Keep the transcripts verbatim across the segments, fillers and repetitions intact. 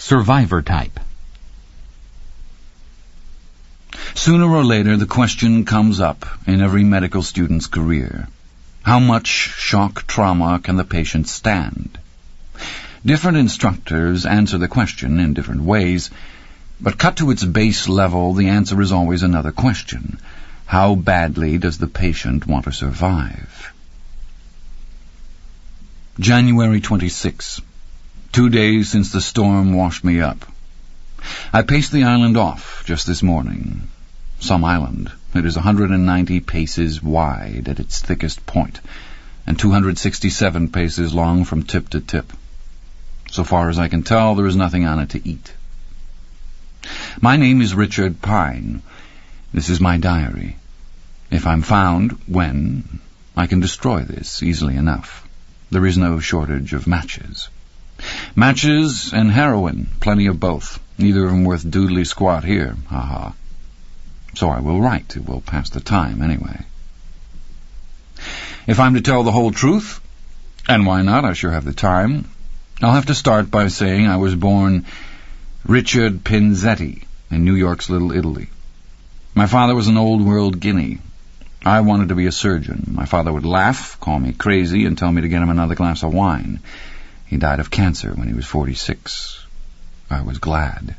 survivor type. Sooner or later, the question comes up in every medical student's career. How much shock trauma can the patient stand? Different instructors answer the question in different ways, but cut to its base level, the answer is always another question. How badly does the patient want to survive? January twenty-sixth. Two days since the storm washed me up. I paced the island off just this morning. Some island. It is one hundred ninety paces wide at its thickest point, and two hundred sixty-seven paces long from tip to tip. So far as I can tell, there is nothing on it to eat. My name is Richard Pine. This is my diary. If I'm found, when, I can destroy this easily enough. There is no shortage of matches. Matches and heroin, plenty of both. Neither of them worth doodly squat here, ha-ha. So I will write. It will pass the time anyway. If I'm to tell the whole truth, and why not, I sure have the time, I'll have to start by saying I was born Richard Pinzetti in New York's Little Italy. My father was an old-world guinea. I wanted to be a surgeon. My father would laugh, call me crazy, and tell me to get him another glass of wine. He died of cancer when he was forty-six. I was glad.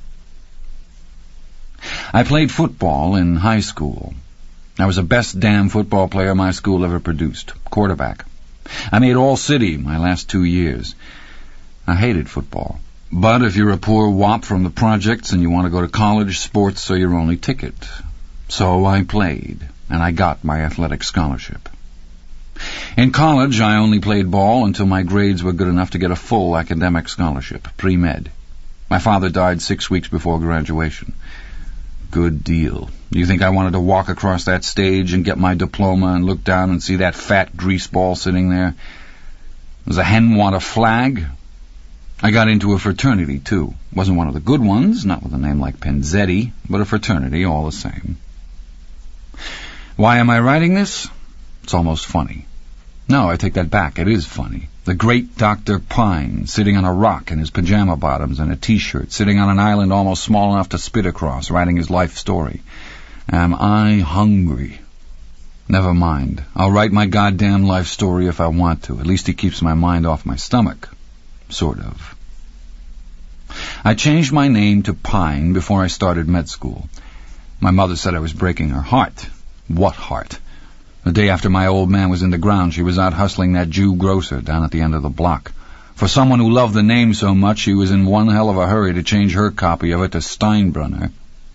I played football in high school. I was the best damn football player my school ever produced. Quarterback. I made All-City my last two years. I hated football. But if you're a poor wop from the projects and you want to go to college, sports are your only ticket. So I played, and I got my athletic scholarship. In college, I only played ball until my grades were good enough to get a full academic scholarship, pre-med. My father died six weeks before graduation. Good deal. Do you think I wanted to walk across that stage and get my diploma and look down and see that fat greaseball sitting there? Does a hen want a flag? I got into a fraternity, too. Wasn't one of the good ones, not with a name like Pinzetti, but a fraternity all the same. Why am I writing this? It's almost funny. No, I take that back. It is funny. The great Doctor Pine, sitting on a rock in his pajama bottoms and a T-shirt, sitting on an island almost small enough to spit across, writing his life story. Am I hungry? Never mind. I'll write my goddamn life story if I want to. At least he keeps my mind off my stomach. Sort of. I changed my name to Pine before I started med school. My mother said I was breaking her heart. What heart? The day after my old man was in the ground, she was out hustling that Jew grocer down at the end of the block. For someone who loved the name so much, she was in one hell of a hurry to change her copy of it to Steinbrunner.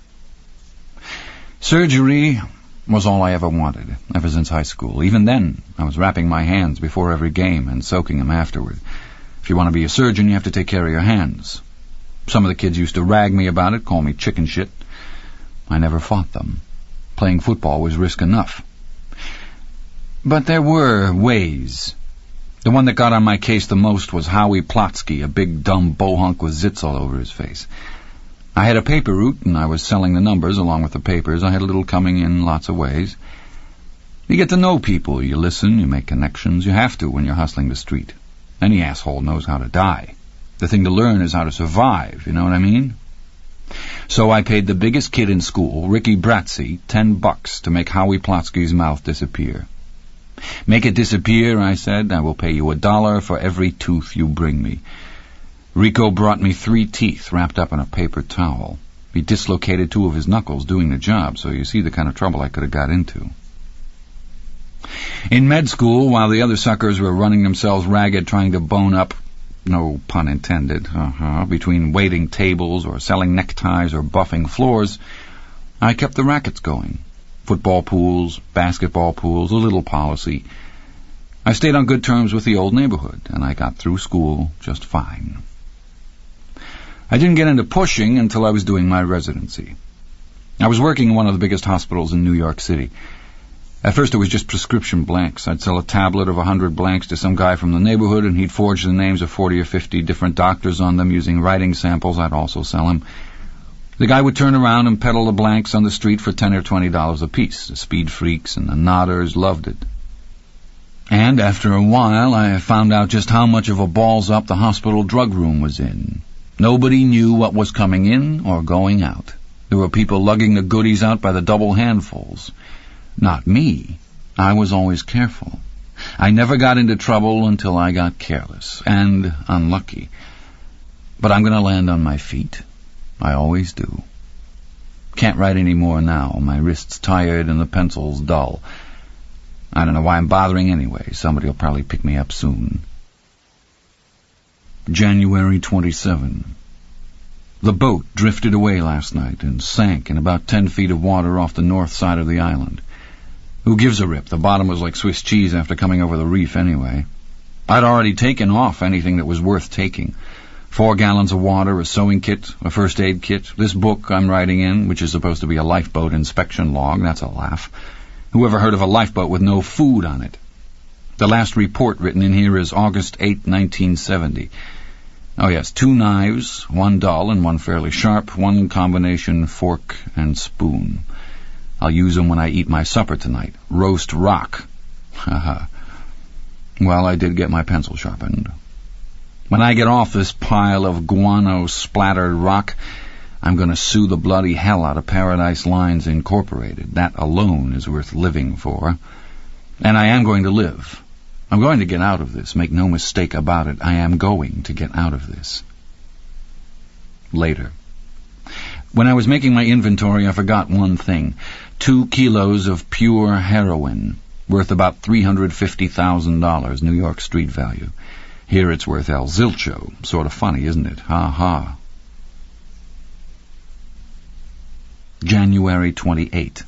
Surgery was all I ever wanted, ever since high school. Even then, I was wrapping my hands before every game and soaking them afterward. If you want to be a surgeon, you have to take care of your hands. Some of the kids used to rag me about it, call me chicken shit. I never fought them. Playing football was risk enough. But there were ways. The one that got on my case the most was Howie Plotsky, a big dumb bohunk with zits all over his face. I had a paper route, and I was selling the numbers along with the papers. I had a little coming in lots of ways. You get to know people. You listen, you make connections. You have to when you're hustling the street. Any asshole knows how to die. The thing to learn is how to survive, you know what I mean? So I paid the biggest kid in school, Ricky Bratzy, ten bucks to make Howie Plotsky's mouth disappear. Make it disappear, I said. I will pay you a dollar for every tooth you bring me. Rico brought me three teeth wrapped up in a paper towel. He dislocated two of his knuckles doing the job, so you see the kind of trouble I could have got into. In med school, while the other suckers were running themselves ragged trying to bone up, no pun intended, uh-huh, between waiting tables or selling neckties or buffing floors, I kept the rackets going. Football pools, basketball pools, a little policy. I stayed on good terms with the old neighborhood, and I got through school just fine. I didn't get into pushing until I was doing my residency. I was working in one of the biggest hospitals in New York City. At first it was just prescription blanks. I'd sell a tablet of a hundred blanks to some guy from the neighborhood, and he'd forge the names of forty or fifty different doctors on them using writing samples. I'd also sell them. The guy would turn around and peddle the blanks on the street for ten or twenty dollars apiece. The speed freaks and the nodders loved it. And after a while, I found out just how much of a balls-up the hospital drug room was in. Nobody knew what was coming in or going out. There were people lugging the goodies out by the double handfuls. Not me. I was always careful. I never got into trouble until I got careless and unlucky. But I'm going to land on my feet. I always do. Can't write any more now. My wrist's tired and the pencil's dull. I don't know why I'm bothering anyway. Somebody will probably pick me up soon. January twenty-seventh. The boat drifted away last night and sank in about ten feet of water off the north side of the island. Who gives a rip? The bottom was like Swiss cheese after coming over the reef anyway. I'd already taken off anything that was worth taking. Four gallons of water, a sewing kit, a first aid kit, this book I'm writing in, which is supposed to be a lifeboat inspection log. That's a laugh. Whoever heard of a lifeboat with no food on it? The last report written in here is August eighth, nineteen seventy. Oh yes, two knives, one dull and one fairly sharp, one combination fork and spoon. I'll use them when I eat my supper tonight. Roast rock. Haha. Well, I did get my pencil sharpened. When I get off this pile of guano-splattered rock, I'm going to sue the bloody hell out of Paradise Lines Incorporated. That alone is worth living for. And I am going to live. I'm going to get out of this. Make no mistake about it. I am going to get out of this. Later. When I was making my inventory, I forgot one thing. Two kilos of pure heroin, worth about three hundred fifty thousand dollars, New York street value. Here it's worth El Zilcho. Sort of funny, isn't it? Ha ha. January twenty-eighth.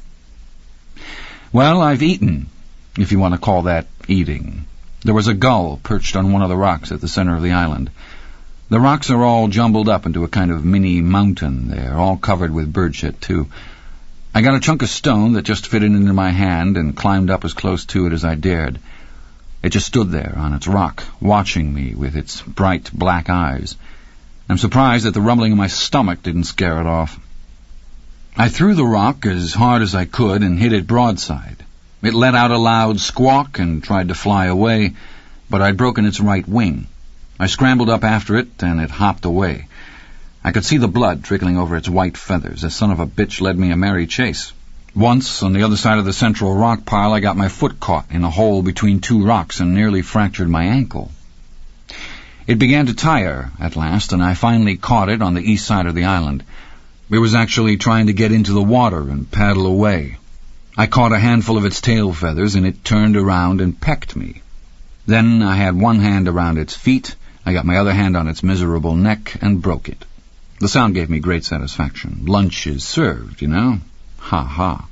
Well, I've eaten, if you want to call that eating. There was a gull perched on one of the rocks at the center of the island. The rocks are all jumbled up into a kind of mini mountain there, all covered with bird shit, too. I got a chunk of stone that just fitted into my hand and climbed up as close to it as I dared. It just stood there on its rock, watching me with its bright black eyes. I'm surprised that the rumbling in my stomach didn't scare it off. I threw the rock as hard as I could and hit it broadside. It let out a loud squawk and tried to fly away, but I'd broken its right wing. I scrambled up after it, and it hopped away. I could see the blood trickling over its white feathers. The son of a bitch led me a merry chase. Once, on the other side of the central rock pile, I got my foot caught in a hole between two rocks and nearly fractured my ankle. It began to tire at last, and I finally caught it on the east side of the island. It was actually trying to get into the water and paddle away. I caught a handful of its tail feathers, and it turned around and pecked me. Then I had one hand around its feet, I got my other hand on its miserable neck, and broke it. The sound gave me great satisfaction. Lunch is served, you know. Ha ha.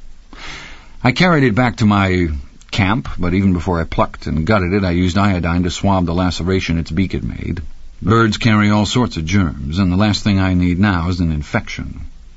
I carried it back to my camp, but even before I plucked and gutted it, I used iodine to swab the laceration its beak had made. Birds carry all sorts of germs, and the last thing I need now is an infection.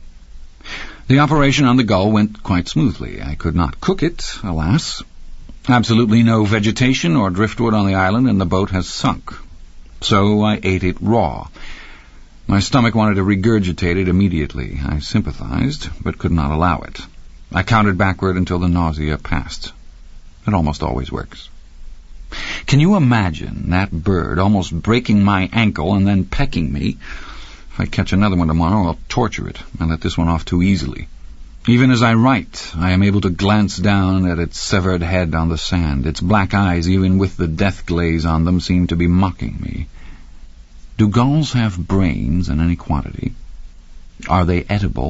The operation on the gull went quite smoothly. I could not cook it, alas. Absolutely no vegetation or driftwood on the island, and the boat has sunk. So I ate it raw. My stomach wanted to regurgitate it immediately. I sympathized, but could not allow it. I counted backward until the nausea passed. It almost always works. Can you imagine that bird almost breaking my ankle and then pecking me? If I catch another one tomorrow, I'll torture it. I let this one off too easily. Even as I write, I am able to glance down at its severed head on the sand. Its black eyes, even with the death glaze on them, seem to be mocking me. Do gulls have brains in any quantity? Are they edible?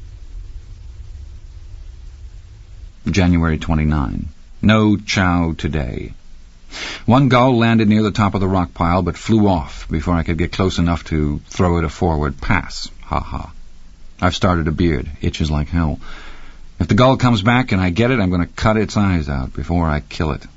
January twenty-ninth. No chow today. One gull landed near the top of the rock pile, but flew off before I could get close enough to throw it a forward pass. Ha ha. I've started a beard. Itches like hell. If the gull comes back and I get it, I'm going to cut its eyes out before I kill it.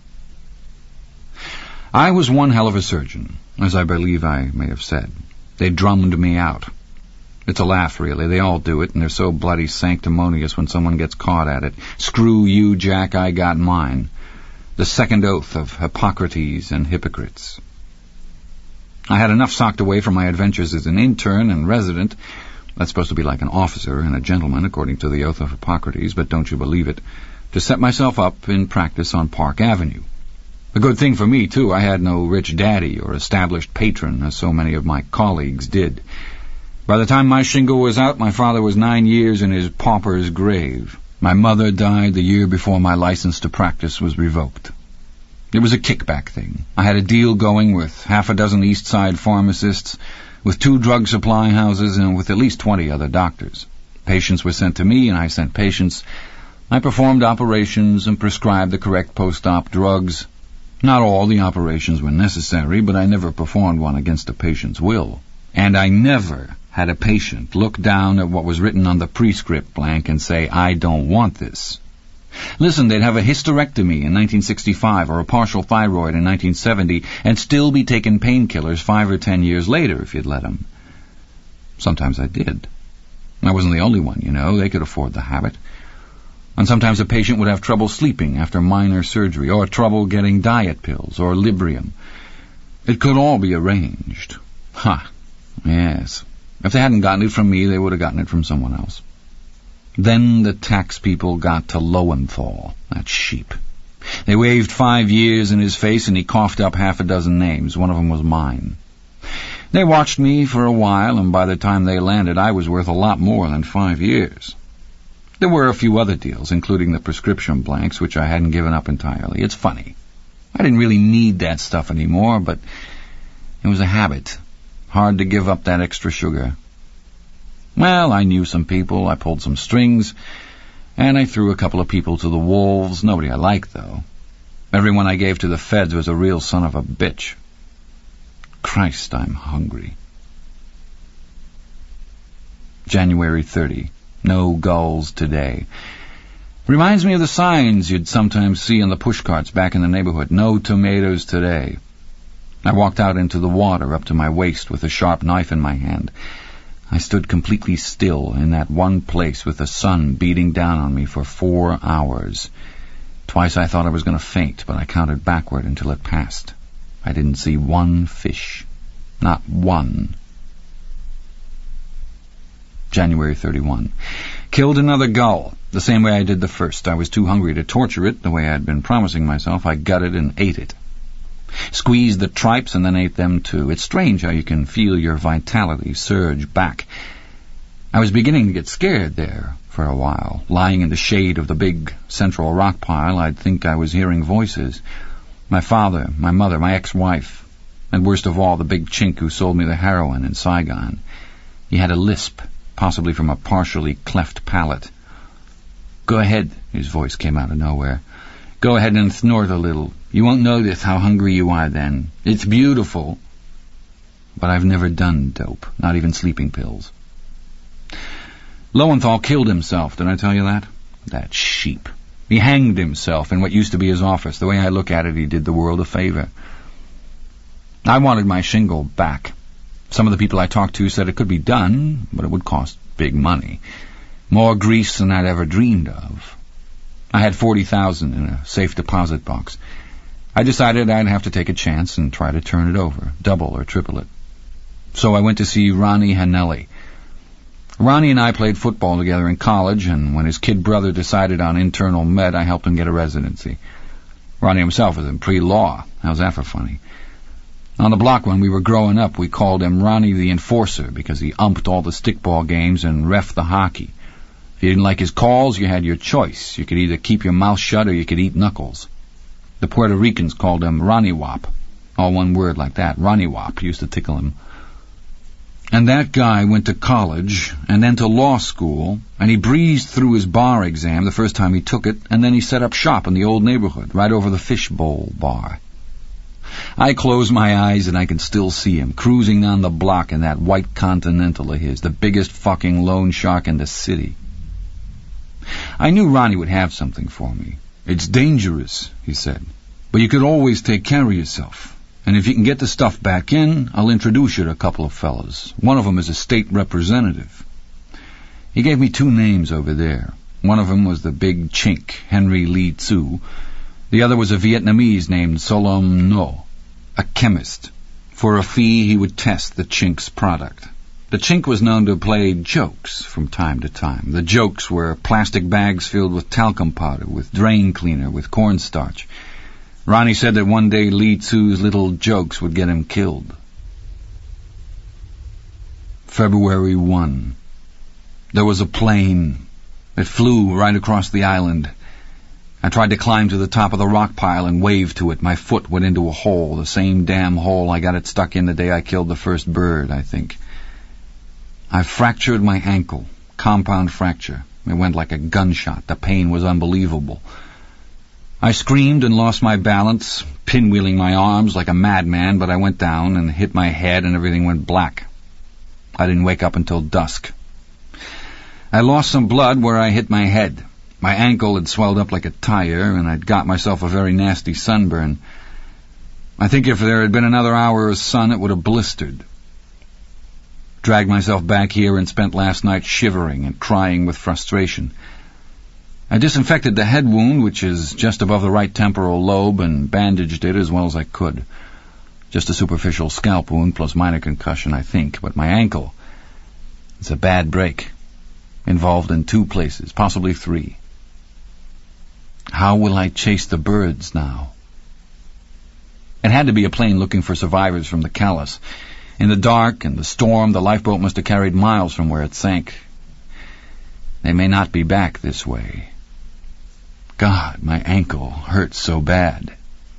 I was one hell of a surgeon, as I believe I may have said. They drummed me out. It's a laugh, really. They all do it, and they're so bloody sanctimonious when someone gets caught at it. Screw you, Jack, I got mine. The second oath of Hippocrates and hypocrites. I had enough socked away from my adventures as an intern and resident. That's supposed to be like an officer and a gentleman, according to the oath of Hippocrates, but don't you believe it, to set myself up in practice on Park Avenue. A good thing for me, too. I had no rich daddy or established patron, as so many of my colleagues did. By the time my shingle was out, my father was nine years in his pauper's grave. My mother died the year before my license to practice was revoked. It was a kickback thing. I had a deal going with half a dozen East Side pharmacists, with two drug supply houses, and with at least twenty other doctors. Patients were sent to me, and I sent patients. I performed operations and prescribed the correct post-op drugs. Not all the operations were necessary, but I never performed one against a patient's will. And I never had a patient look down at what was written on the prescript blank and say, "I don't want this." Listen, they'd have a hysterectomy in nineteen sixty-five or a partial thyroid in nineteen seventy and still be taking painkillers five or ten years later if you'd let them. Sometimes I did. I wasn't the only one, you know. They could afford the habit. And sometimes a patient would have trouble sleeping after minor surgery, or trouble getting diet pills, or Librium. It could all be arranged. Ha! Yes. If they hadn't gotten it from me, they would have gotten it from someone else. Then the tax people got to Lowenthal, that sheep. They waved five years in his face, and he coughed up half a dozen names. One of them was mine. They watched me for a while, and by the time they landed, I was worth a lot more than five years. There were a few other deals, including the prescription blanks, which I hadn't given up entirely. It's funny. I didn't really need that stuff anymore, but it was a habit. Hard to give up that extra sugar. Well, I knew some people, I pulled some strings, and I threw a couple of people to the wolves. Nobody I liked, though. Everyone I gave to the feds was a real son of a bitch. Christ, I'm hungry. January thirtieth. No gulls today. Reminds me of the signs you'd sometimes see on the pushcarts back in the neighborhood. No tomatoes today. I walked out into the water up to my waist with a sharp knife in my hand. I stood completely still in that one place with the sun beating down on me for four hours. Twice I thought I was going to faint, but I counted backward until it passed. I didn't see one fish. Not one. January thirty-first. Killed another gull, the same way I did the first. I was too hungry to torture it, the way I had been promising myself. I gutted and ate it. Squeezed the tripes and then ate them too. It's strange how you can feel your vitality surge back. I was beginning to get scared there for a while. Lying in the shade of the big central rock pile, I'd think I was hearing voices. My father, my mother, my ex-wife, and worst of all, the big chink who sold me the heroin in Saigon. He had a lisp, possibly from a partially cleft palate. "Go ahead," his voice came out of nowhere. "Go ahead and snort a little. You won't notice how hungry you are then. It's beautiful." But I've never done dope, not even sleeping pills. Lowenthal killed himself, did I tell you that? That sheep. He hanged himself in what used to be his office. The way I look at it, he did the world a favor. I wanted my shingle back. Some of the people I talked to said it could be done, but it would cost big money. More grease than I'd ever dreamed of. I had forty thousand in a safe deposit box. I decided I'd have to take a chance and try to turn it over, double or triple it. So I went to see Ronnie Hanelli. Ronnie and I played football together in college, and when his kid brother decided on internal med, I helped him get a residency. Ronnie himself was in pre-law. How's that for funny? On the block when we were growing up, we called him Ronnie the Enforcer because he umped all the stickball games and reffed the hockey. If you didn't like his calls, you had your choice. You could either keep your mouth shut or you could eat knuckles. The Puerto Ricans called him Ronnie Wop. All one word like that. Ronnie Wop used to tickle him. And that guy went to college and then to law school, and he breezed through his bar exam the first time he took it, and then he set up shop in the old neighborhood, right over the Fishbowl bar. I close my eyes and I can still see him, cruising down the block in that white Continental of his, the biggest fucking loan shark in the city. I knew Ronnie would have something for me. "It's dangerous," he said, "but you could always take care of yourself. And if you can get the stuff back in, I'll introduce you to a couple of fellas. One of them is a state representative." He gave me two names over there. One of them was the big chink, Henry Lee Tzu. The other was a Vietnamese named Solom No, a chemist. For a fee, he would test the chink's product. The chink was known to play jokes from time to time. The jokes were plastic bags filled with talcum powder, with drain cleaner, with cornstarch. Ronnie said that one day Li Tzu's little jokes would get him killed. February first. There was a plane. It flew right across the island. I tried to climb to the top of the rock pile and wave to it. My foot went into a hole, the same damn hole I got it stuck in the day I killed the first bird, I think. I fractured my ankle, compound fracture. It went like a gunshot. The pain was unbelievable. I screamed and lost my balance, pinwheeling my arms like a madman, but I went down and hit my head and everything went black. I didn't wake up until dusk. I lost some blood where I hit my head. My ankle had swelled up like a tire, and I'd got myself a very nasty sunburn. I think if there had been another hour of sun, it would have blistered. Dragged myself back here and spent last night shivering and crying with frustration. I disinfected the head wound, which is just above the right temporal lobe, and bandaged it as well as I could. Just a superficial scalp wound plus minor concussion, I think, but my ankle, it's a bad break. Involved in two places, possibly three. How will I chase the birds now? It had to be a plane looking for survivors from the Callus. In the dark and the storm, the lifeboat must have carried miles from where it sank. They may not be back this way. God, my ankle hurts so bad.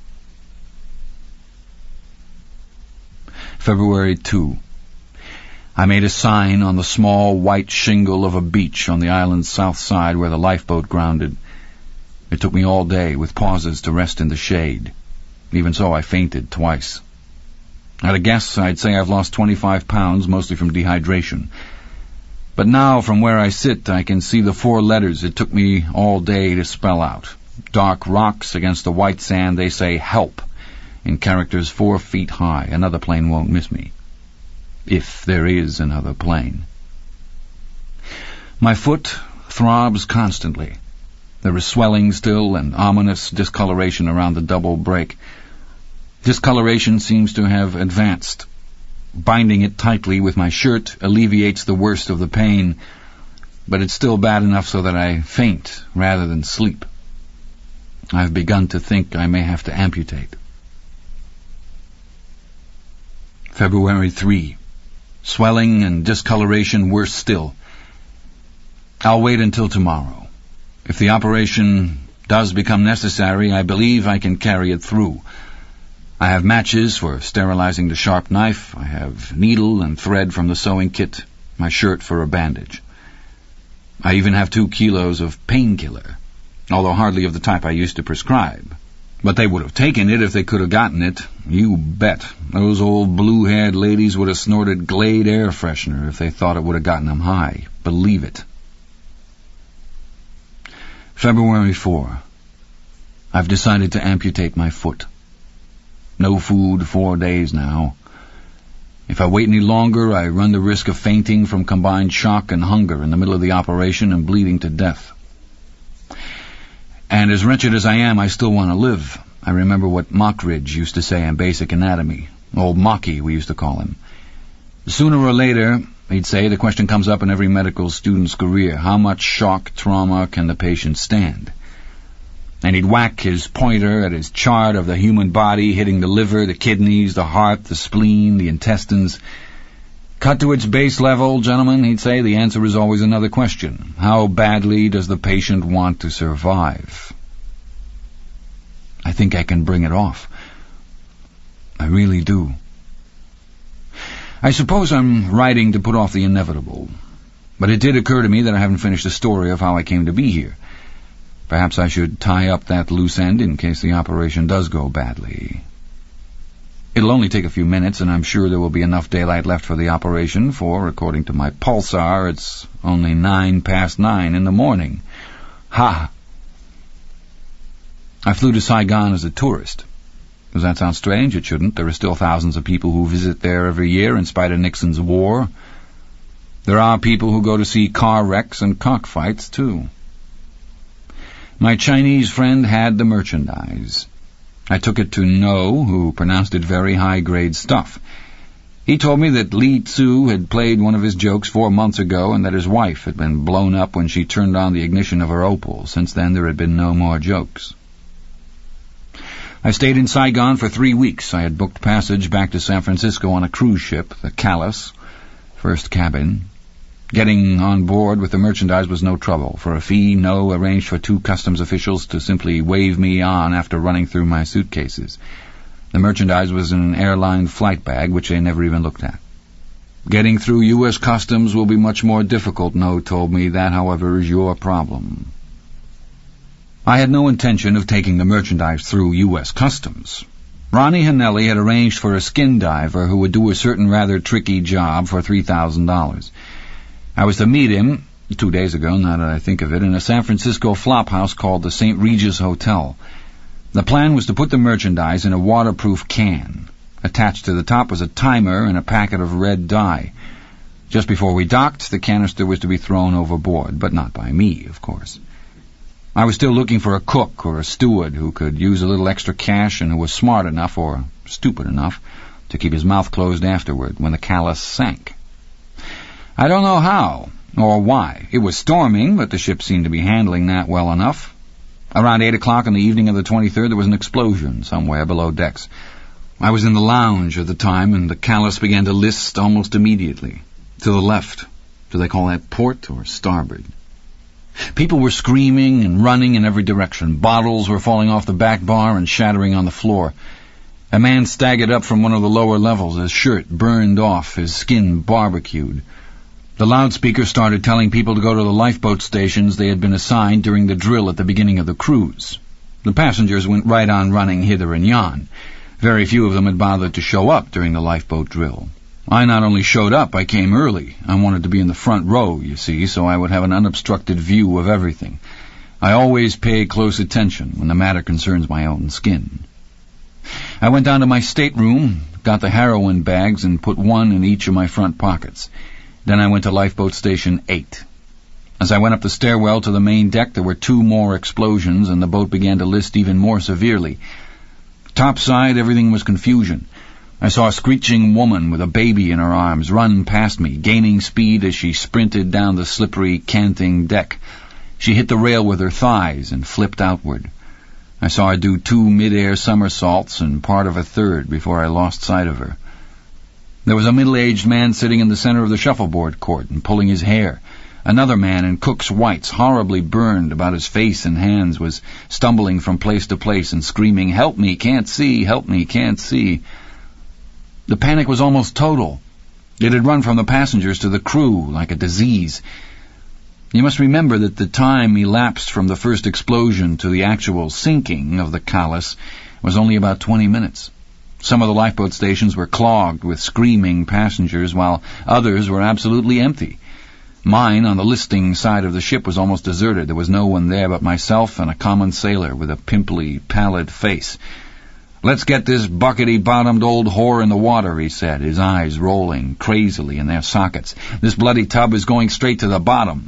February second. I made a sign on the small white shingle of a beach on the island's south side where the lifeboat grounded. It took me all day, with pauses to rest in the shade. Even so, I fainted twice. At a guess, I'd say I've lost twenty-five pounds, mostly from dehydration. But now, from where I sit, I can see the four letters it took me all day to spell out. Dark rocks against the white sand, they say help, in characters four feet high. Another plane won't miss me. If there is another plane. My foot throbs constantly. There is swelling still and ominous discoloration around the double break. Discoloration seems to have advanced. Binding it tightly with my shirt alleviates the worst of the pain, but it's still bad enough so that I faint rather than sleep. I've begun to think I may have to amputate. February third. Swelling and discoloration worse still. I'll wait until tomorrow. If the operation does become necessary, I believe I can carry it through. I have matches for sterilizing the sharp knife. I have needle and thread from the sewing kit, my shirt for a bandage. I even have two kilos of painkiller, although hardly of the type I used to prescribe. But they would have taken it if they could have gotten it. You bet. Those old blue-haired ladies would have snorted Glade air freshener if they thought it would have gotten them high. Believe it. February fourth. I've decided to amputate my foot. No food four days now. If I wait any longer, I run the risk of fainting from combined shock and hunger in the middle of the operation and bleeding to death. And as wretched as I am, I still want to live. I remember what Mockridge used to say in Basic Anatomy. Old Mocky, we used to call him. Sooner or later, he'd say, the question comes up in every medical student's career: how much shock, trauma can the patient stand? And he'd whack his pointer at his chart of the human body, hitting the liver, the kidneys, the heart, the spleen, the intestines. Cut to its base level, gentlemen, he'd say, the answer is always another question. How badly does the patient want to survive? I think I can bring it off. I really do. I suppose I'm writing to put off the inevitable, but it did occur to me that I haven't finished the story of how I came to be here. Perhaps I should tie up that loose end in case the operation does go badly. It'll only take a few minutes, and I'm sure there will be enough daylight left for the operation, for, according to my pulsar, it's only nine past nine in the morning. Ha! I flew to Saigon as a tourist. Does that sound strange? It shouldn't. There are still thousands of people who visit there every year in spite of Nixon's war. There are people who go to see car wrecks and cockfights, too. My Chinese friend had the merchandise. I took it to No, who pronounced it very high-grade stuff. He told me that Li Tzu had played one of his jokes four months ago and that his wife had been blown up when she turned on the ignition of her Opel. Since then there had been no more jokes. I stayed in Saigon for three weeks. I had booked passage back to San Francisco on a cruise ship, the Calais, first cabin. Getting on board with the merchandise was no trouble. For a fee, No arranged for two customs officials to simply wave me on after running through my suitcases. The merchandise was in an airline flight bag, which they never even looked at. Getting through U S customs will be much more difficult, No told me. That, however, is your problem. I had no intention of taking the merchandise through U S customs. Ronnie Hanelli had arranged for a skin diver who would do a certain rather tricky job for three thousand dollars. I was to meet him, two days ago, now that I think of it, in a San Francisco flophouse called the Saint Regis Hotel. The plan was to put the merchandise in a waterproof can. Attached to the top was a timer and a packet of red dye. Just before we docked, the canister was to be thrown overboard, but not by me, of course. I was still looking for a cook or a steward who could use a little extra cash and who was smart enough, or stupid enough, to keep his mouth closed afterward when the Calais sank. I don't know how or why. It was storming, but the ship seemed to be handling that well enough. Around eight o'clock on the evening of the twenty-third, there was an explosion somewhere below decks. I was in the lounge at the time, and the Calais began to list almost immediately. To the left. Do they call that port or starboard? People were screaming and running in every direction. Bottles were falling off the back bar and shattering on the floor. A man staggered up from one of the lower levels, his shirt burned off, his skin barbecued. The loudspeaker started telling people to go to the lifeboat stations they had been assigned during the drill at the beginning of the cruise. The passengers went right on running hither and yon. Very few of them had bothered to show up during the lifeboat drill. I not only showed up, I came early. I wanted to be in the front row, you see, so I would have an unobstructed view of everything. I always pay close attention when the matter concerns my own skin. I went down to my stateroom, got the heroin bags, and put one in each of my front pockets. Then I went to lifeboat station eight. As I went up the stairwell to the main deck, there were two more explosions, and the boat began to list even more severely. Topside, everything was confusion. I saw a screeching woman with a baby in her arms run past me, gaining speed as she sprinted down the slippery, canting deck. She hit the rail with her thighs and flipped outward. I saw her do two mid-air somersaults and part of a third before I lost sight of her. There was a middle-aged man sitting in the center of the shuffleboard court and pulling his hair. Another man in cook's whites, horribly burned about his face and hands, was stumbling from place to place and screaming, "Help me, can't see, help me, can't see." The panic was almost total. It had run from the passengers to the crew like a disease. You must remember that the time elapsed from the first explosion to the actual sinking of the Calais was only about twenty minutes. Some of the lifeboat stations were clogged with screaming passengers, while others were absolutely empty. Mine, on the listing side of the ship, was almost deserted. There was no one there but myself and a common sailor with a pimply, pallid face. "Let's get this buckety-bottomed old whore in the water," he said, his eyes rolling crazily in their sockets. "This bloody tub is going straight to the bottom."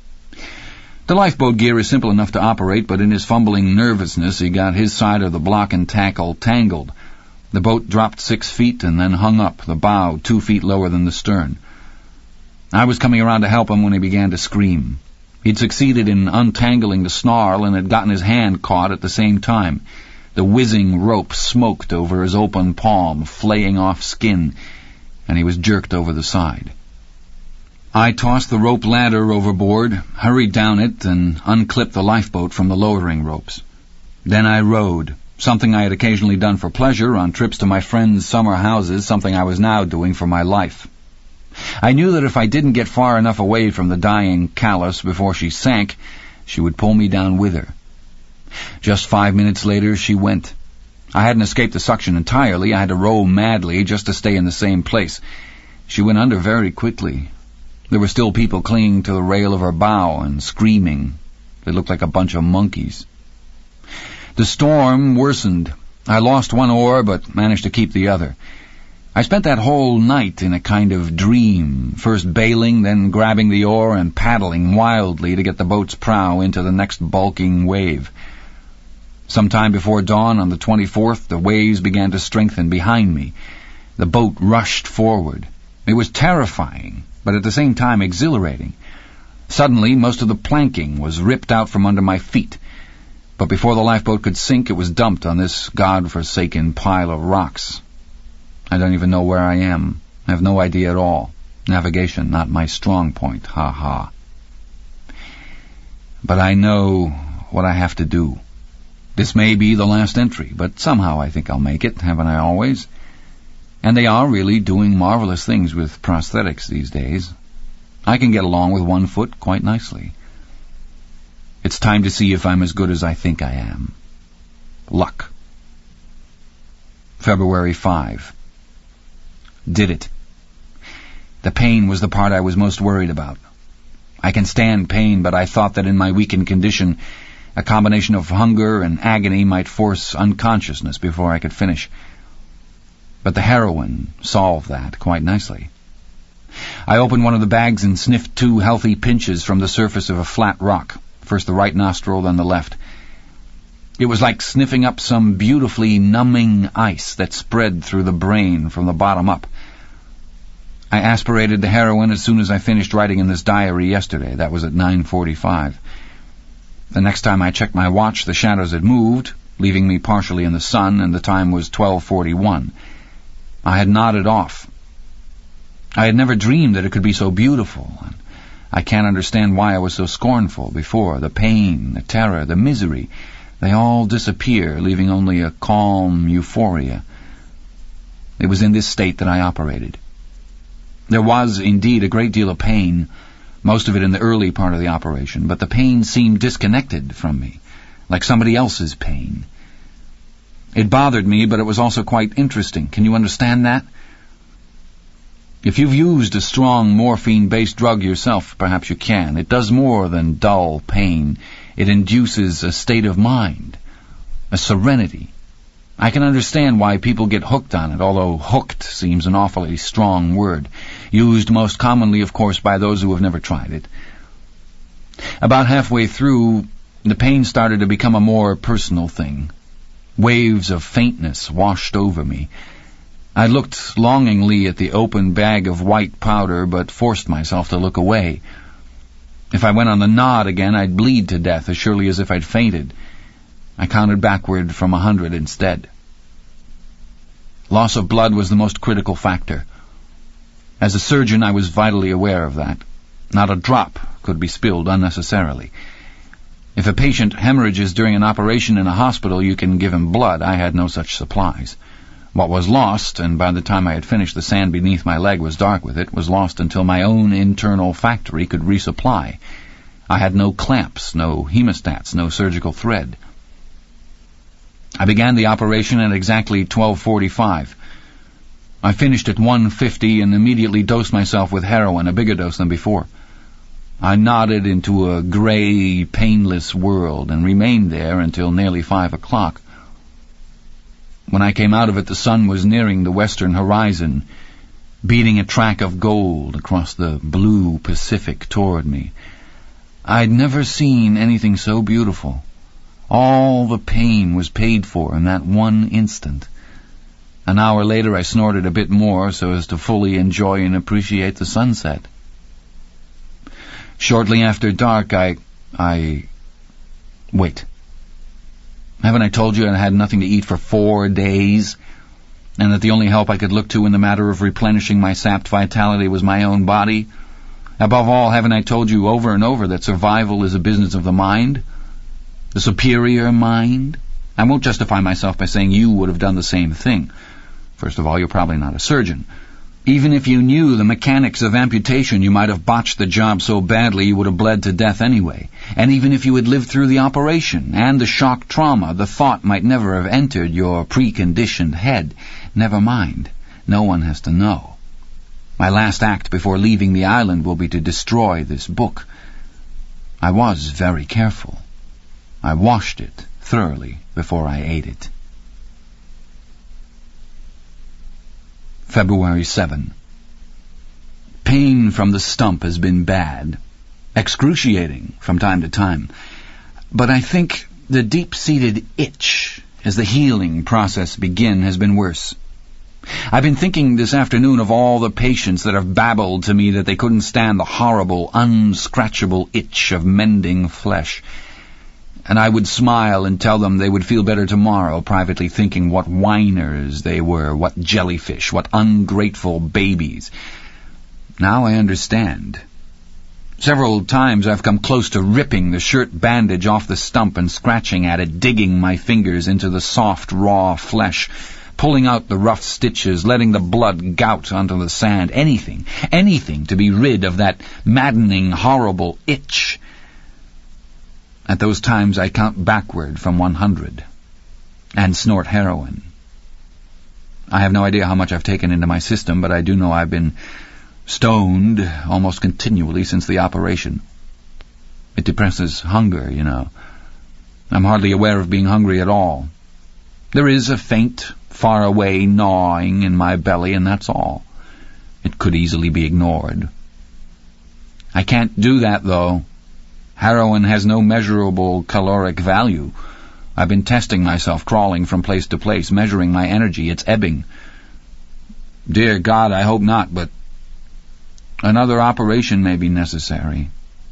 The lifeboat gear is simple enough to operate, but in his fumbling nervousness he got his side of the block and tackle tangled. The boat dropped six feet and then hung up, the bow two feet lower than the stern. I was coming around to help him when he began to scream. He'd succeeded in untangling the snarl and had gotten his hand caught at the same time. The whizzing rope smoked over his open palm, flaying off skin, and he was jerked over the side. I tossed the rope ladder overboard, hurried down it, and unclipped the lifeboat from the lowering ropes. Then I rowed, something I had occasionally done for pleasure on trips to my friends' summer houses, something I was now doing for my life. I knew that if I didn't get far enough away from the dying Calais before she sank, she would pull me down with her. Just five minutes later, she went. I hadn't escaped the suction entirely. I had to row madly just to stay in the same place. She went under very quickly. There were still people clinging to the rail of her bow and screaming. They looked like a bunch of monkeys. The storm worsened. I lost one oar, but managed to keep the other. I spent that whole night in a kind of dream, first bailing, then grabbing the oar and paddling wildly to get the boat's prow into the next bulking wave. Sometime before dawn on the twenty-fourth, the waves began to strengthen behind me. The boat rushed forward. It was terrifying, but at the same time exhilarating. Suddenly, most of the planking was ripped out from under my feet. But before the lifeboat could sink, it was dumped on this god-forsaken pile of rocks. I don't even know where I am. I have no idea at all. Navigation, not my strong point. Ha ha. But I know what I have to do. This may be the last entry, but somehow I think I'll make it, haven't I always? And they are really doing marvelous things with prosthetics these days. I can get along with one foot quite nicely. It's time to see if I'm as good as I think I am. Luck. February fifth. Did it. The pain was the part I was most worried about. I can stand pain, but I thought that in my weakened condition, a combination of hunger and agony might force unconsciousness before I could finish. But the heroin solved that quite nicely. I opened one of the bags and sniffed two healthy pinches from the surface of a flat rock, first the right nostril, then the left. It was like sniffing up some beautifully numbing ice that spread through the brain from the bottom up. I aspirated the heroin as soon as I finished writing in this diary yesterday. That was at nine forty-five. The next time I checked my watch, the shadows had moved, leaving me partially in the sun, and the time was twelve forty-one. I had nodded off. I had never dreamed that it could be so beautiful, and I can't understand why I was so scornful before. The pain, the terror, the misery, they all disappear, leaving only a calm euphoria. It was in this state that I operated. There was, indeed, a great deal of pain, most of it in the early part of the operation, but the pain seemed disconnected from me, like somebody else's pain. It bothered me, but it was also quite interesting. Can you understand that? If you've used a strong morphine-based drug yourself, perhaps you can. It does more than dull pain. It induces a state of mind, a serenity. I can understand why people get hooked on it, although hooked seems an awfully strong word, used most commonly, of course, by those who have never tried it. About halfway through, the pain started to become a more personal thing. Waves of faintness washed over me. I looked longingly at the open bag of white powder, but forced myself to look away. If I went on the nod again, I'd bleed to death, as surely as if I'd fainted. I counted backward from a hundred instead. Loss of blood was the most critical factor. As a surgeon, I was vitally aware of that. Not a drop could be spilled unnecessarily. If a patient hemorrhages during an operation in a hospital, you can give him blood. I had no such supplies. What was lost, and by the time I had finished the sand beneath my leg was dark with it, was lost until my own internal factory could resupply. I had no clamps, no hemostats, no surgical thread. I began the operation at exactly twelve forty-five. I finished at one fifty and immediately dosed myself with heroin, a bigger dose than before. I nodded into a grey, painless world and remained there until nearly five o'clock. When I came out of it, the sun was nearing the western horizon, beating a track of gold across the blue Pacific toward me. I'd never seen anything so beautiful. All the pain was paid for in that one instant. An hour later I snorted a bit more so as to fully enjoy and appreciate the sunset. Shortly after dark, I... I... Wait. Haven't I told you I had nothing to eat for four days, and that the only help I could look to in the matter of replenishing my sapped vitality was my own body? Above all, haven't I told you over and over that survival is a business of the mind? The superior mind? I won't justify myself by saying you would have done the same thing. First of all, you're probably not a surgeon. Even if you knew the mechanics of amputation, you might have botched the job so badly you would have bled to death anyway. And even if you had lived through the operation and the shock trauma, the thought might never have entered your preconditioned head. Never mind. No one has to know. My last act before leaving the island will be to destroy this book. I was very careful. I washed it thoroughly before I ate it. February seventh. Pain from the stump has been bad, excruciating from time to time, but I think the deep-seated itch as the healing process begin has been worse. I've been thinking this afternoon of all the patients that have babbled to me that they couldn't stand the horrible, unscratchable itch of mending flesh. and I would smile and tell them they would feel better tomorrow, privately thinking what whiners they were, what jellyfish, what ungrateful babies. Now I understand. Several times I've come close to ripping the shirt bandage off the stump and scratching at it, digging my fingers into the soft, raw flesh, pulling out the rough stitches, letting the blood gout onto the sand, anything, anything to be rid of that maddening, horrible itch. At those times I count backward from one hundred and snort heroin. I have no idea how much I've taken into my system, but I do know I've been stoned almost continually since the operation. It depresses hunger, you know. I'm hardly aware of being hungry at all. There is a faint, far-away gnawing in my belly, and that's all. It could easily be ignored. I can't do that, though. Heroin has no measurable caloric value. I've been testing myself, crawling from place to place, measuring my energy. It's ebbing. Dear God, I hope not, but another operation may be necessary.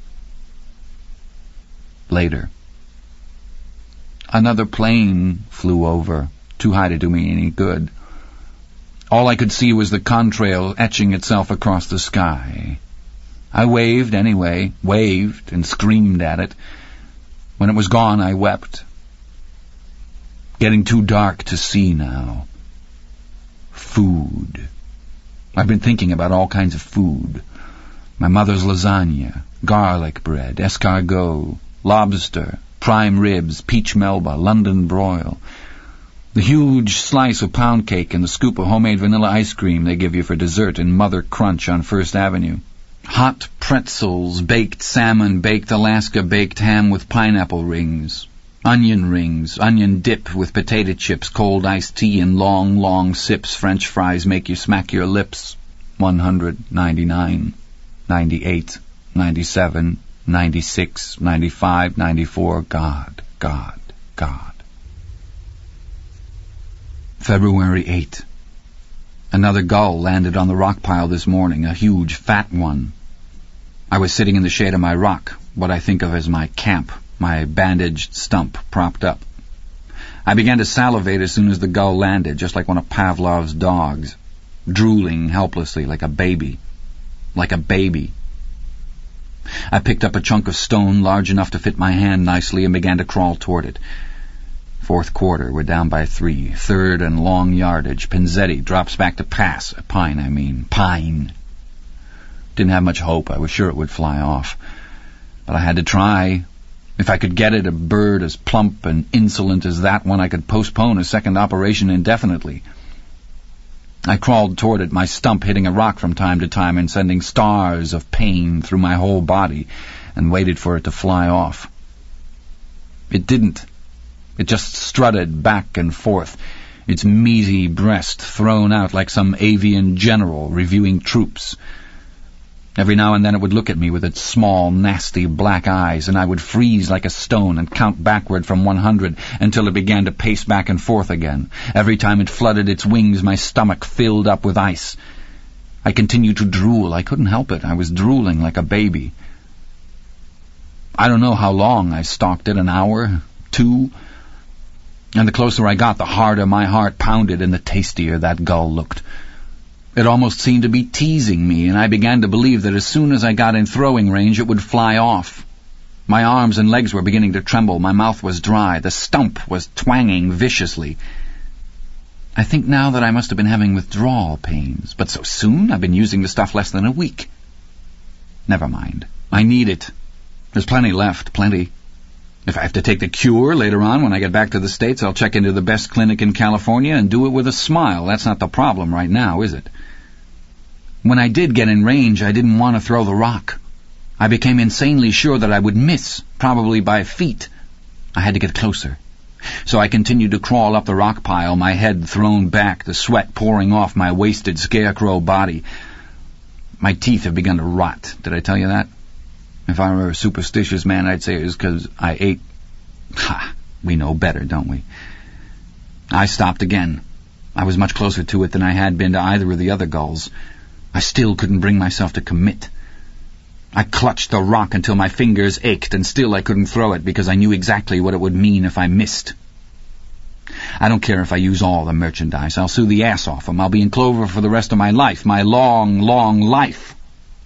Later. Another plane flew over, too high to do me any good. All I could see was the contrail etching itself across the sky. I waved anyway, waved and screamed at it. When it was gone, I wept. Getting too dark to see now. Food. I've been thinking about all kinds of food. My mother's lasagna, garlic bread, escargot, lobster, prime ribs, peach melba, London broil, the huge slice of pound cake and the scoop of homemade vanilla ice cream they give you for dessert in Mother Crunch on First Avenue. Hot pretzels, baked salmon, baked Alaska baked ham with pineapple rings, onion rings, onion dip with potato chips, cold iced tea in long, long sips, French fries make you smack your lips. one hundred, ninety-nine, ninety-eight, ninety-seven, ninety-six, ninety-five, ninety-four, God, God, God. February eighth. Another gull landed on the rock pile this morning, a huge, fat one. I was sitting in the shade of my rock, what I think of as my camp, my bandaged stump propped up. I began to salivate as soon as the gull landed, just like one of Pavlov's dogs, drooling helplessly like a baby. Like a baby. I picked up a chunk of stone large enough to fit my hand nicely and began to crawl toward it. Fourth quarter, we're down by three. Third and long yardage. Pinzetti drops back to pass. Pine, I mean. Pine. Didn't have much hope. I was sure it would fly off. But I had to try. If I could get it, a bird as plump and insolent as that one, I could postpone a second operation indefinitely. I crawled toward it, my stump hitting a rock from time to time and sending stars of pain through my whole body, and waited for it to fly off. It didn't. It just strutted back and forth, its meaty breast thrown out like some avian general reviewing troops. Every now and then it would look at me with its small, nasty black eyes, and I would freeze like a stone and count backward from one hundred until it began to pace back and forth again. Every time it fluttered its wings, my stomach filled up with ice. I continued to drool. I couldn't help it. I was drooling like a baby. I don't know how long I stalked it, an hour, two, and the closer I got, the harder my heart pounded and the tastier that gull looked. It almost seemed to be teasing me, and I began to believe that as soon as I got in throwing range, it would fly off. My arms and legs were beginning to tremble. My mouth was dry. The stump was twanging viciously. I think now that I must have been having withdrawal pains. But so soon? I've been using the stuff less than a week. Never mind. I need it. There's plenty left, plenty. If I have to take the cure later on when I get back to the States, I'll check into the best clinic in California and do it with a smile. That's not the problem right now, is it? When I did get in range, I didn't want to throw the rock. I became insanely sure that I would miss, probably by feet. I had to get closer. So I continued to crawl up the rock pile, my head thrown back, the sweat pouring off my wasted scarecrow body. My teeth have begun to rot. Did I tell you that? If I were a superstitious man, I'd say it was because I ate. Ha! We know better, don't we? I stopped again. I was much closer to it than I had been to either of the other gulls. I still couldn't bring myself to commit. I clutched the rock until my fingers ached, and still I couldn't throw it because I knew exactly what it would mean if I missed. I don't care if I use all the merchandise. I'll sue the ass off 'em. I'll be in clover for the rest of my life, my long, long life.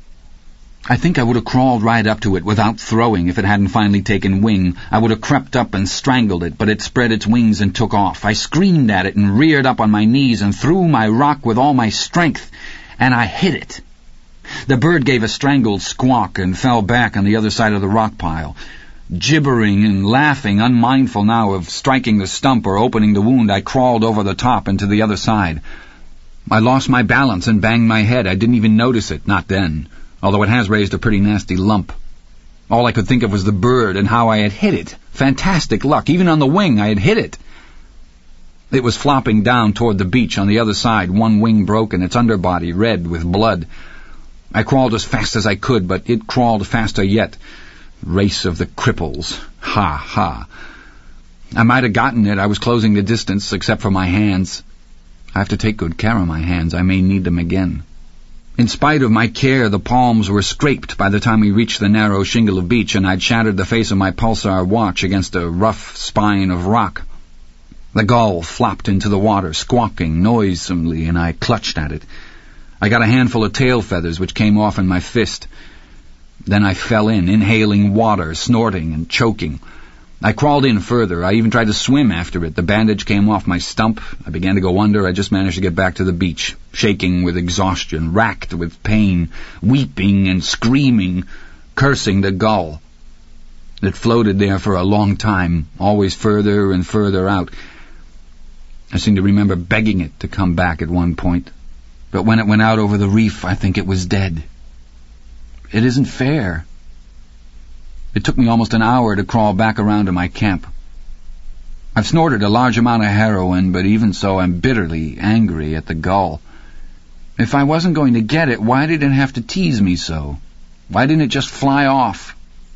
I think I would have crawled right up to it without throwing if it hadn't finally taken wing. I would have crept up and strangled it, but it spread its wings and took off. I screamed at it and reared up on my knees and threw my rock with all my strength, and I hit it. The bird gave a strangled squawk and fell back on the other side of the rock pile. Gibbering and laughing, unmindful now of striking the stump or opening the wound, I crawled over the top and to the other side. I lost my balance and banged my head. I didn't even notice it, not then, although it has raised a pretty nasty lump. All I could think of was the bird and how I had hit it. Fantastic luck. Even on the wing, I had hit it. It was flopping down toward the beach on the other side, one wing broken, its underbody red with blood. I crawled as fast as I could, but it crawled faster yet. Race of the cripples. Ha, ha. I might have gotten it. I was closing the distance, except for my hands. I have to take good care of my hands. I may need them again. In spite of my care, the palms were scraped by the time we reached the narrow shingle of beach, and I'd shattered the face of my pulsar watch against a rough spine of rock. The gull flopped into the water, squawking noisomely, and I clutched at it. I got a handful of tail feathers, which came off in my fist. Then I fell in, inhaling water, snorting and choking. I crawled in further. I even tried to swim after it. The bandage came off my stump. I began to go under. I just managed to get back to the beach, shaking with exhaustion, racked with pain, weeping and screaming, cursing the gull. It floated there for a long time, always further and further out. I seem to remember begging it to come back at one point. But when it went out over the reef, I think it was dead. It isn't fair. It took me almost an hour to crawl back around to my camp. I've snorted a large amount of heroin, but even so I'm bitterly angry at the gull. If I wasn't going to get it, why did it have to tease me so? Why didn't it just fly off?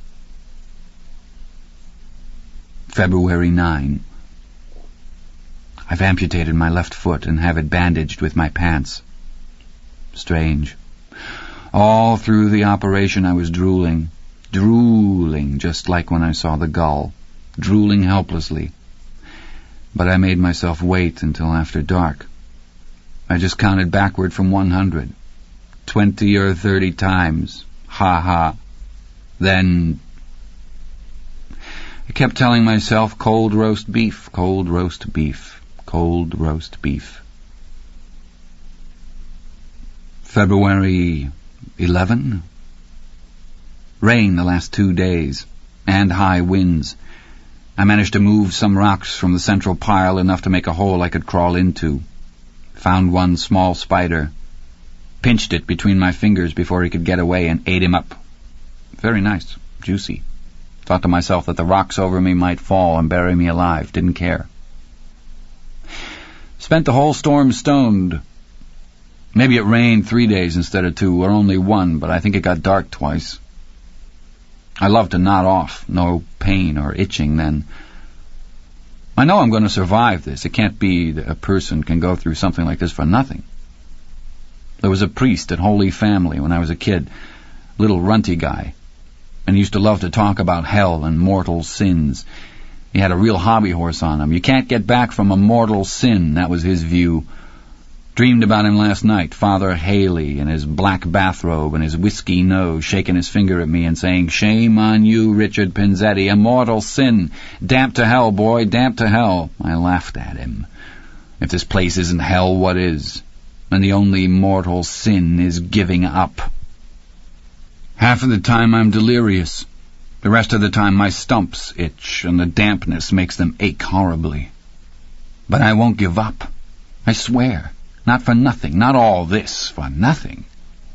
February ninth. I've amputated my left foot and have it bandaged with my pants. Strange. All through the operation I was drooling, drooling, just like when I saw the gull, drooling helplessly. But I made myself wait until after dark. I just counted backward from one hundred. Twenty or thirty times. Ha ha. Then I kept telling myself, cold roast beef, cold roast beef, cold roast beef. February eleventh. Rain the last two days, and high winds. I managed to move some rocks from the central pile enough to make a hole I could crawl into. Found one small spider. Pinched it between my fingers before he could get away and ate him up. Very nice, juicy. Thought to myself that the rocks over me might fall and bury me alive. Didn't care. Spent the whole storm stoned. Maybe it rained three days instead of two, or only one, but I think it got dark twice. I love to nod off. No pain or itching then. I know I'm going to survive this. It can't be that a person can go through something like this for nothing. There was a priest at Holy Family when I was a kid, little runty guy, and he used to love to talk about hell and mortal sins. He had a real hobby horse on him. You can't get back from a mortal sin, that was his view. Dreamed about him last night, Father Haley in his black bathrobe and his whiskey nose, shaking his finger at me and saying, "Shame on you, Richard Pinzetti, a mortal sin. Damp to hell, boy, damp to hell." I laughed at him. If this place isn't hell, what is? And the only mortal sin is giving up. Half of the time I'm delirious. The rest of the time my stumps itch, and the dampness makes them ache horribly. But I won't give up. I swear. Not for nothing. Not all this for nothing.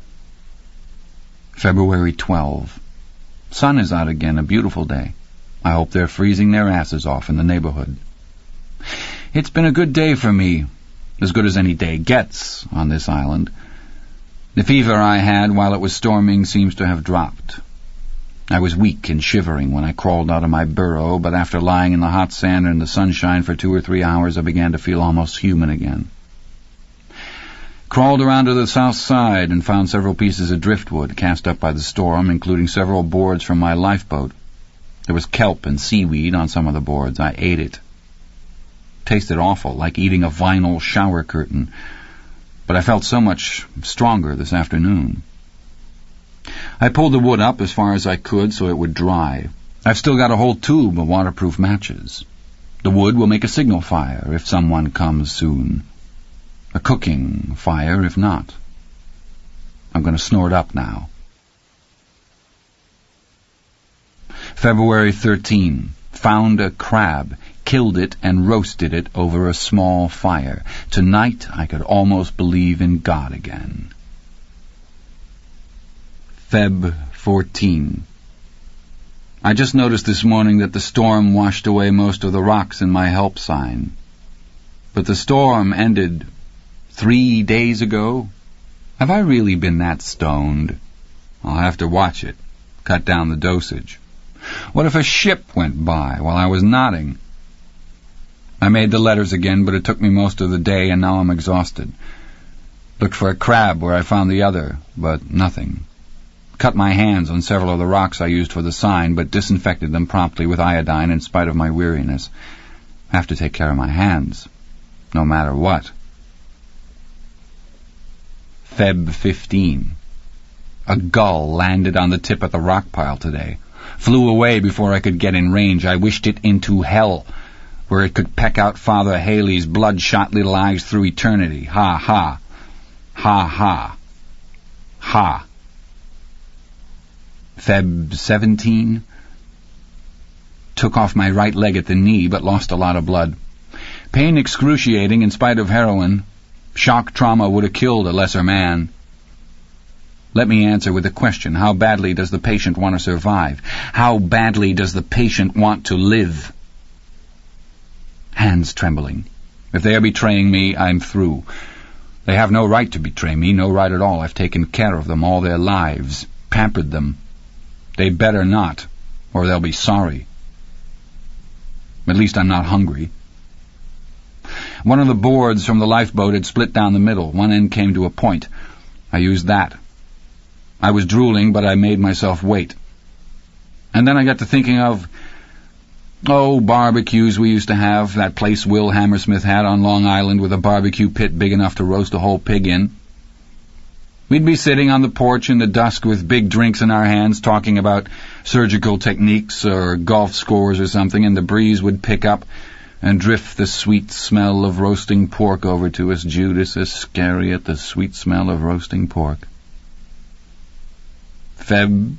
February twelfth. Sun is out again, a beautiful day. I hope they're freezing their asses off in the neighborhood. It's been a good day for me, as good as any day gets on this island. The fever I had while it was storming seems to have dropped. I was weak and shivering when I crawled out of my burrow, but after lying in the hot sand and the sunshine for two or three hours, I began to feel almost human again. Crawled around to the south side and found several pieces of driftwood cast up by the storm, including several boards from my lifeboat. There was kelp and seaweed on some of the boards. I ate it. Tasted awful, like eating a vinyl shower curtain, but I felt so much stronger this afternoon. I pulled the wood up as far as I could so it would dry. I've still got a whole tube of waterproof matches. The wood will make a signal fire if someone comes soon. A cooking fire if not. I'm going to snort up now. February thirteenth. Found a crab, killed it and roasted it over a small fire. Tonight I could almost believe in God again. February fourteenth. I just noticed this morning that the storm washed away most of the rocks in my help sign. But the storm ended three days ago. Have I really been that stoned? I'll have to watch it, cut down the dosage. What if a ship went by while I was nodding? I made the letters again, but it took me most of the day, and now I'm exhausted. Looked for a crab where I found the other, but nothing. Cut my hands on several of the rocks I used for the sign, but disinfected them promptly with iodine in spite of my weariness. I have to take care of my hands, no matter what. February fifteenth. A gull landed on the tip of the rock pile today. Flew away before I could get in range. I wished it into hell, where it could peck out Father Haley's bloodshot little eyes through eternity. Ha, ha. Ha, ha. Ha. February seventeenth. Took off my right leg at the knee, but lost a lot of blood. Pain excruciating in spite of heroin. Shock trauma would have killed a lesser man. Let me answer with a question. How badly does the patient want to survive? How badly does the patient want to live? Hands trembling. If they are betraying me, I'm through. They have no right to betray me, no right at all. I've taken care of them all their lives, pampered them. They better not, or they'll be sorry. At least I'm not hungry. One of the boards from the lifeboat had split down the middle. One end came to a point. I used that. I was drooling, but I made myself wait. And then I got to thinking of, oh, barbecues we used to have, that place Will Hammersmith had on Long Island with a barbecue pit big enough to roast a whole pig in. We'd be sitting on the porch in the dusk with big drinks in our hands, talking about surgical techniques or golf scores or something, and the breeze would pick up and drift the sweet smell of roasting pork over to us. Judas Iscariot, the sweet smell of roasting pork. Feb.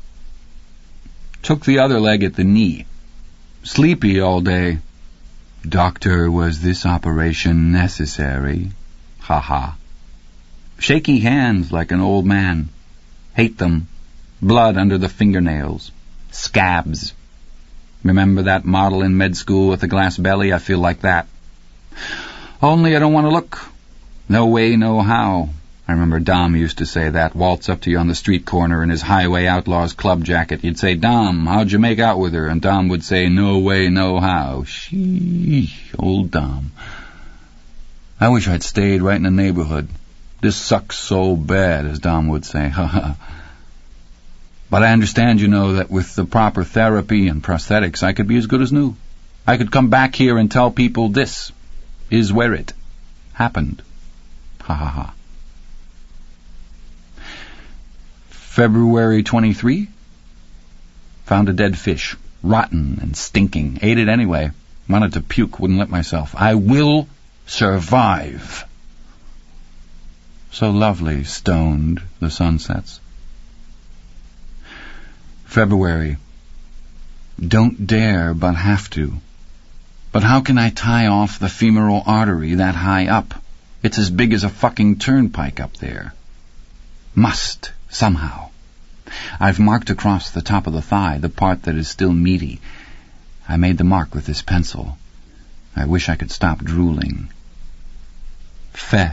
Took the other leg at the knee. Sleepy all day. Doctor, was this operation necessary? Ha ha. Shaky hands like an old man. Hate them. Blood under the fingernails. Scabs. Remember that model in med school with the glass belly? I feel like that. Only I don't want to look. No way, no how. I remember Dom used to say that, waltz up to you on the street corner in his Highway Outlaws club jacket. You'd say, Dom, how'd you make out with her? And Dom would say, no way, no how. Sheesh, old Dom. I wish I'd stayed right in the neighborhood. This sucks so bad, as Dom would say. Ha ha. But I understand, you know, that with the proper therapy and prosthetics, I could be as good as new. I could come back here and tell people this is where it happened. Ha ha ha. February twenty-third. Found a dead fish, rotten and stinking. Ate it anyway. Wanted to puke, wouldn't let myself. I will survive. So lovely, stoned, the sunsets. February. Don't dare but have to. But how can I tie off the femoral artery that high up? It's as big as a fucking turnpike up there. Must, somehow. I've marked across the top of the thigh, the part that is still meaty. I made the mark with this pencil. I wish I could stop drooling. Fe.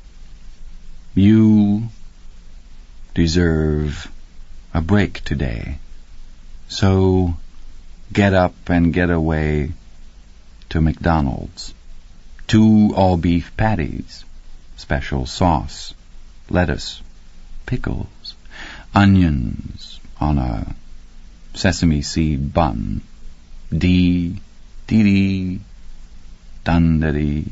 You deserve a break today. So get up and get away to McDonald's. Two all-beef patties. special sauce, lettuce, pickles, onions on a sesame seed bun. Dee, dee dee, dun da dee.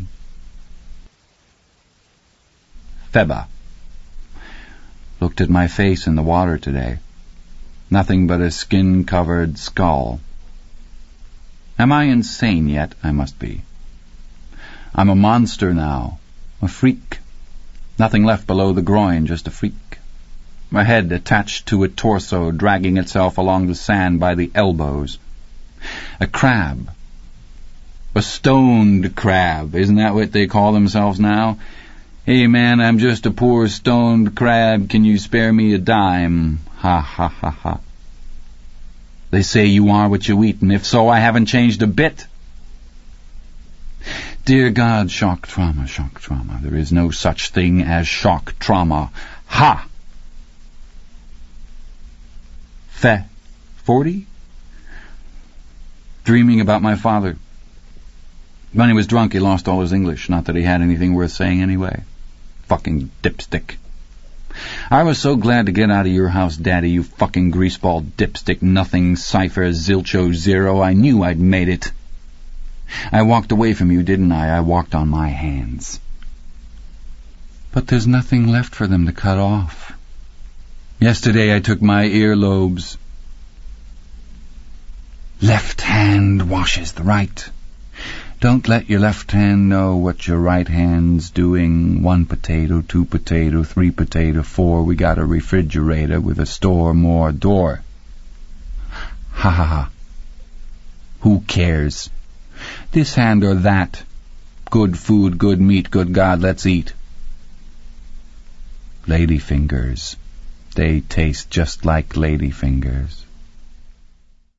Feba. Looked at my face in the water today. Nothing but a skin-covered skull. Am I insane yet? I must be. I'm a monster now. A freak. Nothing left below the groin, just a freak. A head attached to a torso, dragging itself along the sand by the elbows. A crab. A stoned crab. Isn't that what they call themselves now? Hey, man, I'm just a poor stoned crab. Can you spare me a dime? Ha, ha, ha, ha. They say you are what you eat, and if so, I haven't changed a bit. Dear God, shock trauma, shock trauma. There is no such thing as shock trauma. Ha! Fe. Forty? Dreaming about my father. When he was drunk, he lost all his English. Not that he had anything worth saying anyway. Fucking dipstick. I was so glad to get out of your house, Daddy, you fucking greaseball dipstick nothing cipher zilcho zero. I knew I'd made it. I walked away from you, didn't I? I walked on my hands. But there's nothing left for them to cut off. Yesterday I took my earlobes. Left hand washes the right. Don't let your left hand know what your right hand's doing. One potato, two potato, three potato, four. We got a refrigerator with a store more door. Ha ha ha. Who cares? This hand or that. Good food, good meat, good God, let's eat. Lady fingers. They taste just like lady fingers.